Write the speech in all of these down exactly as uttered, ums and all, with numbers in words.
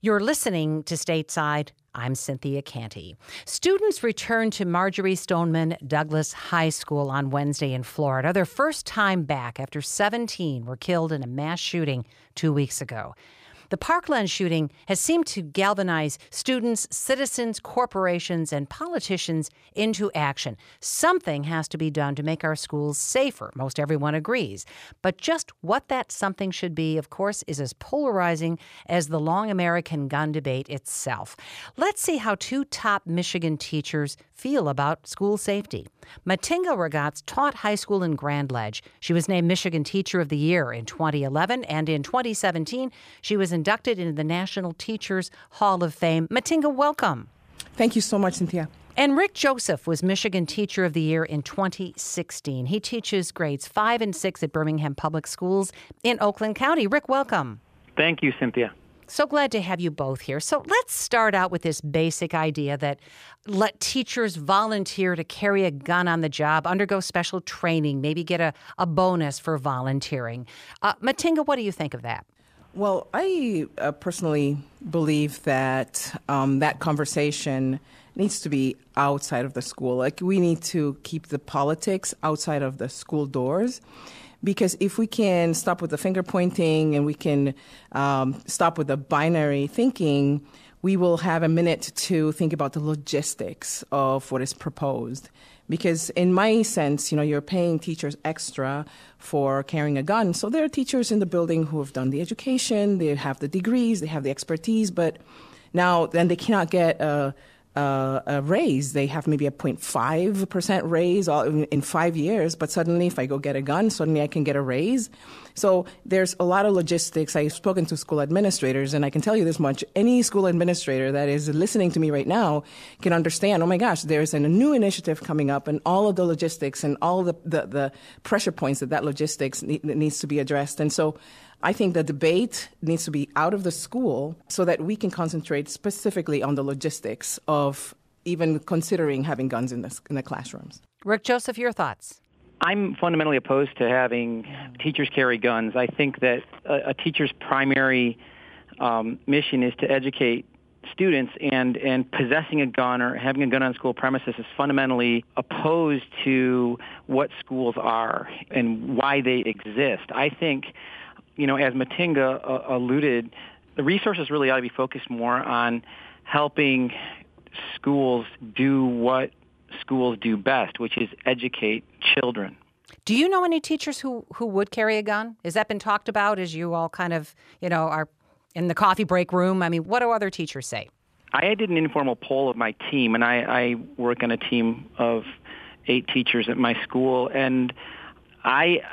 You're listening to Stateside. I'm Cynthia Canty. Students returned to Marjory Stoneman Douglas High School on Wednesday in Florida. Their first time back after seventeen were killed in a mass shooting two weeks ago. The Parkland shooting has seemed to galvanize students, citizens, corporations, and politicians into action. Something has to be done to make our schools safer. Most everyone agrees. But just what that something should be, of course, is as polarizing as the long American gun debate itself. Let's see how two top Michigan teachers feel about school safety. Matinga Ragaz taught high school in Grand Ledge. She was named Michigan Teacher of the Year in twenty eleven, and in twenty seventeen, she was inducted into the National Teachers Hall of Fame. Matinga, welcome. Thank you so much, Cynthia. And Rick Joseph was Michigan Teacher of the Year in twenty sixteen. He teaches grades five and six at Birmingham Public Schools in Oakland County. Rick, welcome. Thank you, Cynthia. So glad to have you both here. So let's start out with this basic idea that let teachers volunteer to carry a gun on the job, undergo special training, maybe get a, a bonus for volunteering. Uh, Matinga, what do you think of that? Well, I uh, personally believe that um, that conversation needs to be outside of the school. Like, we need to keep the politics outside of the school doors. Because if we can stop with the finger pointing and we can um, stop with the binary thinking, we will have a minute to think about the logistics of what is proposed. Because in my sense, you know, you're paying teachers extra for carrying a gun. So there are teachers in the building who have done the education, they have the degrees, they have the expertise, but now then they cannot get a Uh, a raise. They have maybe a zero point five percent raise all in, in five years, but suddenly if I go get a gun, suddenly I can get a raise. So there's a lot of logistics. I've spoken to school administrators, and I can tell you this much. Any school administrator that is listening to me right now can understand, oh my gosh, there's a new initiative coming up, and all of the logistics and all the, the, the pressure points that that logistics need, needs to be addressed. And so I think the debate needs to be out of the school so that we can concentrate specifically on the logistics of even considering having guns in the, in the classrooms. Rick Joseph, your thoughts? I'm fundamentally opposed to having teachers carry guns. I think that a, a teacher's primary um, mission is to educate students, and, and possessing a gun or having a gun on school premises is fundamentally opposed to what schools are and why they exist. I think, you know, as Matinga uh, alluded, the resources really ought to be focused more on helping schools do what schools do best, which is educate children. Do you know any teachers who, who would carry a gun? Has that been talked about as you all kind of, you know, are in the coffee break room? I mean, what do other teachers say? I did an informal poll of my team, and I, I work on a team of eight teachers at my school, and I...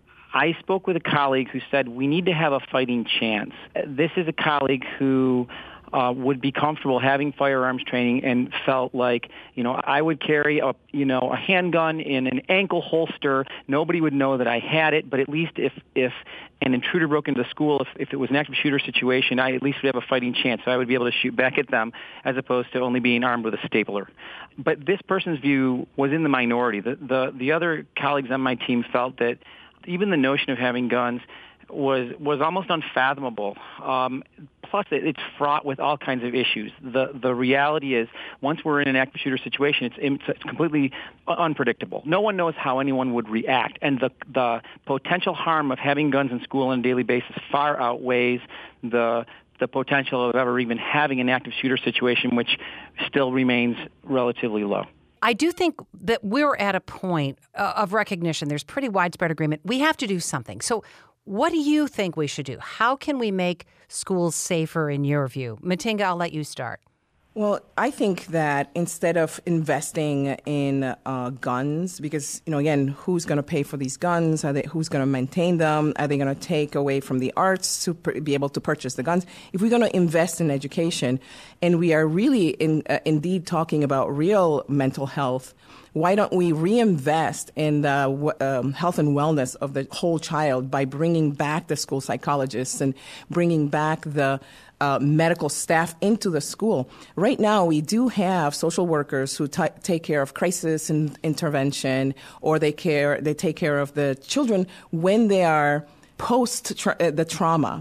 I spoke with a colleague who said we need to have a fighting chance. This is a colleague who uh, would be comfortable having firearms training and felt like, you know, I would carry a, you know, a handgun in an ankle holster. Nobody would know that I had it, but at least if, if an intruder broke into the school, if, if it was an active shooter situation, I at least would have a fighting chance. So I would be able to shoot back at them as opposed to only being armed with a stapler. But this person's view was in the minority. The, the, the other colleagues on my team felt that even the notion of having guns was was almost unfathomable. Um, plus, it, it's fraught with all kinds of issues. The the reality is, once we're in an active shooter situation, it's, it's completely unpredictable. No one knows how anyone would react, and the the potential harm of having guns in school on a daily basis far outweighs the the potential of ever even having an active shooter situation, which still remains relatively low. I do think that we're at a point uh, of recognition. There's pretty widespread agreement. We have to do something. So what do you think we should do? How can we make schools safer in your view? Matinga, I'll let you start. Well, I think that instead of investing in uh, guns, because, you know, again, who's going to pay for these guns? Are they, who's going to maintain them? Are they going to take away from the arts to per- be able to purchase the guns? If we're going to invest in education, and we are really in, uh, indeed talking about real mental health, why don't we reinvest in the um, health and wellness of the whole child by bringing back the school psychologists and bringing back the Uh, medical staff into the school? Right now, we do have social workers who t- take care of crisis and intervention, or they care they take care of the children when they are post tra- the trauma.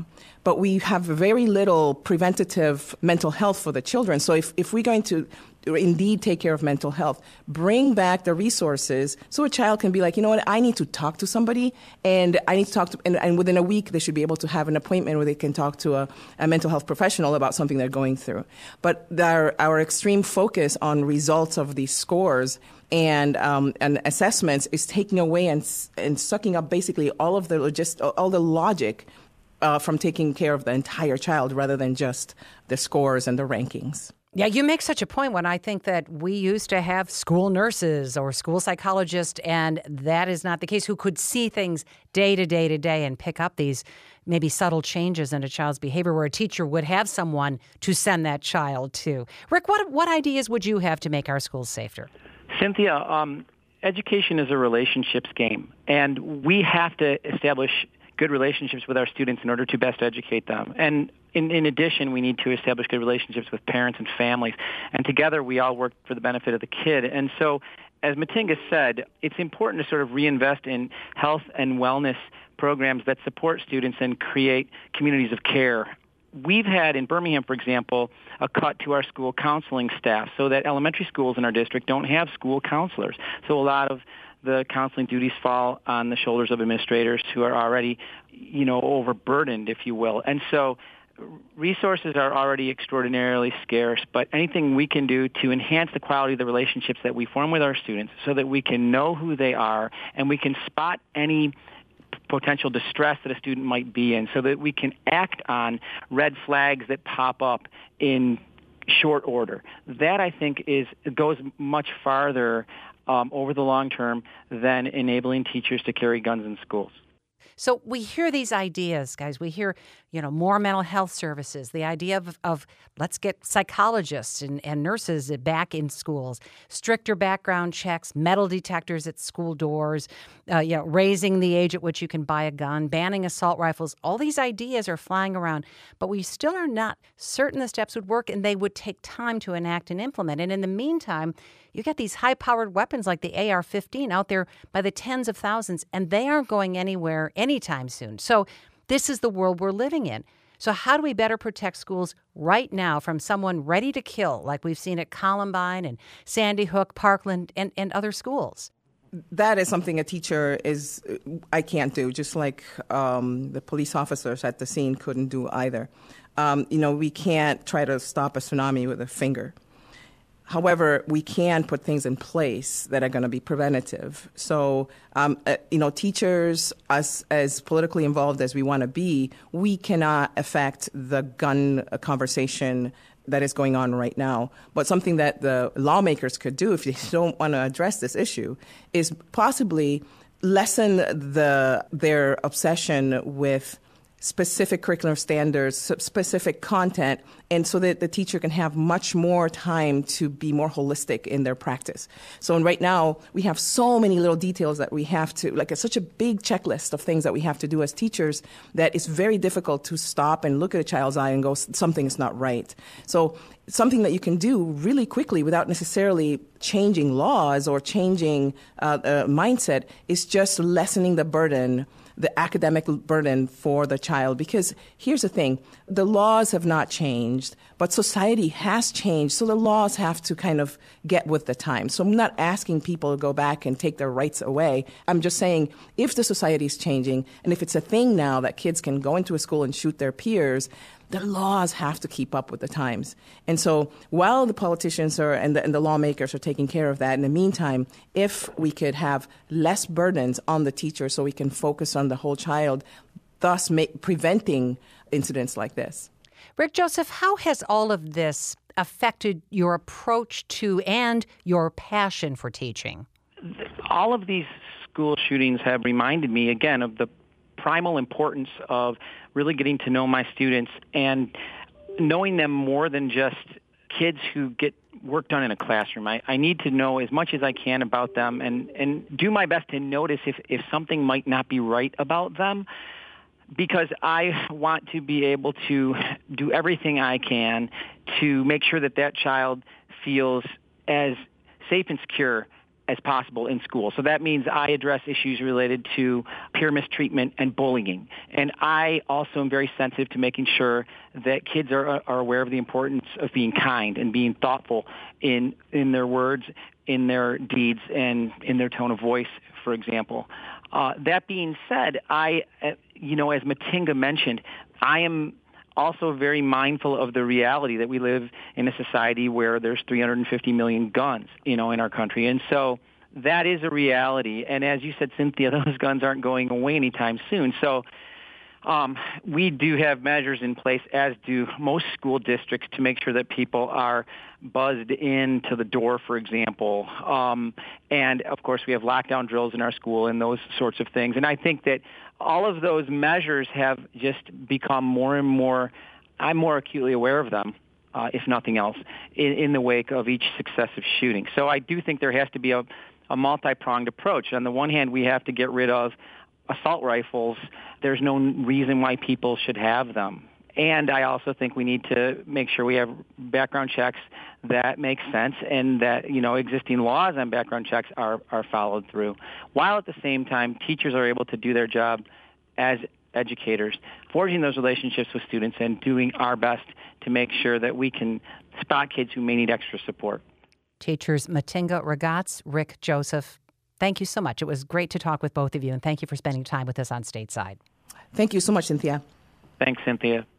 but we have very little preventative mental health for the children. So if, if we're going to indeed take care of mental health, bring back the resources so a child can be like, you know what, I need to talk to somebody, and I need to talk to, and, and within a week they should be able to have an appointment where they can talk to a, a mental health professional about something they're going through. But our, our extreme focus on results of these scores and um, and assessments is taking away and and sucking up basically all of the logist, all the logic uh, from taking care of the entire child rather than just the scores and the rankings. Yeah, you make such a point when I think that we used to have school nurses or school psychologists, and that is not the case, who could see things day to day to day and pick up these maybe subtle changes in a child's behavior, where a teacher would have someone to send that child to. Rick, what what ideas would you have to make our schools safer? Cynthia, um, education is a relationships game, and we have to establish good relationships with our students in order to best educate them. And in, in addition, we need to establish good relationships with parents and families. And together, we all work for the benefit of the kid. And so, as Matinga said, it's important to sort of reinvest in health and wellness programs that support students and create communities of care. We've had in Birmingham, for example, a cut to our school counseling staff so that elementary schools in our district don't have school counselors. So a lot of the counseling duties fall on the shoulders of administrators who are already, you know, overburdened, if you will. And so resources are already extraordinarily scarce, but anything we can do to enhance the quality of the relationships that we form with our students so that we can know who they are and we can spot any potential distress that a student might be in so that we can act on red flags that pop up in short order. That, I think, is goes much farther um, over the long term than enabling teachers to carry guns in schools. So we hear these ideas, guys. We hear, you know, more mental health services, the idea of, of let's get psychologists and, and nurses back in schools, stricter background checks, metal detectors at school doors, uh, you know, raising the age at which you can buy a gun, banning assault rifles. All these ideas are flying around, but we still are not certain the steps would work, and they would take time to enact and implement. And in the meantime, you got these high-powered weapons like the A R fifteen out there by the tens of thousands, and they aren't going anywhere anytime soon. So this is the world we're living in. So how do we better protect schools right now from someone ready to kill, like we've seen at Columbine and Sandy Hook, Parkland, and, and other schools? That is something a teacher is, I can't do, just like um, the police officers at the scene couldn't do either. Um, you know, we can't try to stop a tsunami with a finger. However, we can put things in place that are going to be preventative. So, um, uh, you know, teachers, us as politically involved as we want to be, we cannot affect the gun conversation that is going on right now. But something that the lawmakers could do if they don't want to address this issue is possibly lessen the their obsession with specific curriculum standards, specific content, and so that the teacher can have much more time to be more holistic in their practice. So right now, we have so many little details that we have to, like it's such a big checklist of things that we have to do as teachers that it's very difficult to stop and look at a child's eye and go, something's not right. So something that you can do really quickly without necessarily changing laws or changing uh, a mindset is just lessening the burden, the academic burden for the child. Because here's the thing, the laws have not changed, but society has changed, so the laws have to kind of get with the time. So I'm not asking people to go back and take their rights away. I'm just saying if the society is changing, and if it's a thing now that kids can go into a school and shoot their peers, the laws have to keep up with the times. And so while the politicians are and the, and the lawmakers are taking care of that, in the meantime, if we could have less burdens on the teacher so we can focus on the whole child, thus make, preventing incidents like this. Rick Joseph, how has all of this affected your approach to and your passion for teaching? All of these school shootings have reminded me, again, of the primal importance of really getting to know my students and knowing them more than just kids who get work done in a classroom. I, I need to know as much as I can about them and, and do my best to notice if, if something might not be right about them, because I want to be able to do everything I can to make sure that that child feels as safe and secure as possible in school. So that means I address issues related to peer mistreatment and bullying. And I also am very sensitive to making sure that kids are, are aware of the importance of being kind and being thoughtful in, in their words, in their deeds, and in their tone of voice, for example. Uh, that being said, I, uh, you know, as Matinga mentioned, I am also very mindful of the reality that we live in a society where there's three hundred fifty million guns, you know, in our country. And so that is a reality. And as you said, Cynthia, those guns aren't going away anytime soon. So um, we do have measures in place, as do most school districts, to make sure that people are buzzed in to the door, for example. Um, and, of course, we have lockdown drills in our school and those sorts of things. And I think that all of those measures have just become more and more, I'm more acutely aware of them, uh, if nothing else, in, in the wake of each successive shooting. So I do think there has to be a, a multi-pronged approach. On the one hand, we have to get rid of assault rifles. There's no reason why people should have them. And I also think we need to make sure we have background checks that make sense, and that, you know, existing laws on background checks are, are followed through, while at the same time teachers are able to do their job as educators, forging those relationships with students and doing our best to make sure that we can spot kids who may need extra support. Teachers Matinga Ragaz, Rick Joseph, thank you so much. It was great to talk with both of you, and thank you for spending time with us on Stateside. Thank you so much, Cynthia. Thanks, Cynthia.